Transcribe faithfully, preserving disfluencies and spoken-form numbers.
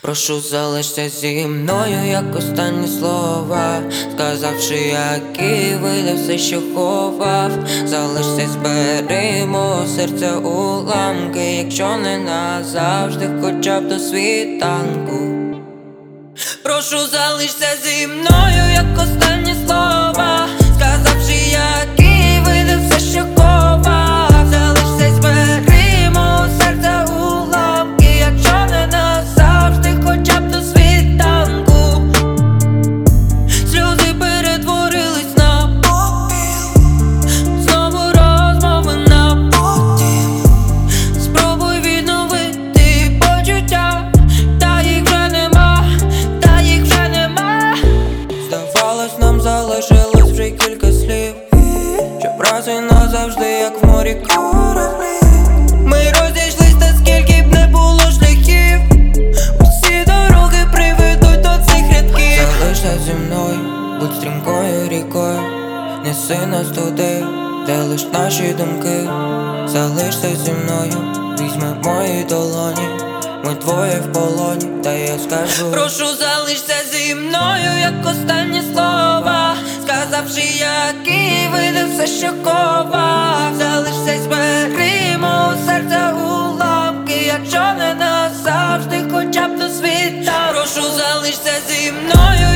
Прошу, залишся зі мною, як останні слова, сказавши, які видав все, що ховав. Залишся, збери мого серця уламки, якщо не назавжди, хоча б до світанку. Прошу, залишся зі мною, як останні слова, сказавши, які видав все, що ховав. Залишся, збери мого серця уламки, якщо не назавжди, хоча б до світанку. Сльози перетворились на попіл, знову розмови на потім. Спробуй відновити почуття, та їх вже нема, та їх вже нема. Здавалось, нам залишилось вже кілька слів, щоб раз і назавжди, як в морі кораблі. Ми розійшлись, та скільки б не було шляхів, усі дороги приведуть до цих рядків. Залишся зі мною, будь стрімкою рікою, неси нас туди, де лиш наші думки. Залишся зі мною, візьми мої долоні, ми двоє в полоні, та я скажу: прошу, залишся зі мною, як останні слова, сказавши, які видав все, що ховав. Залишся, збери мого серця уламки, якщо не назавжди, хоча б до світа. Прошу, залишся зі мною,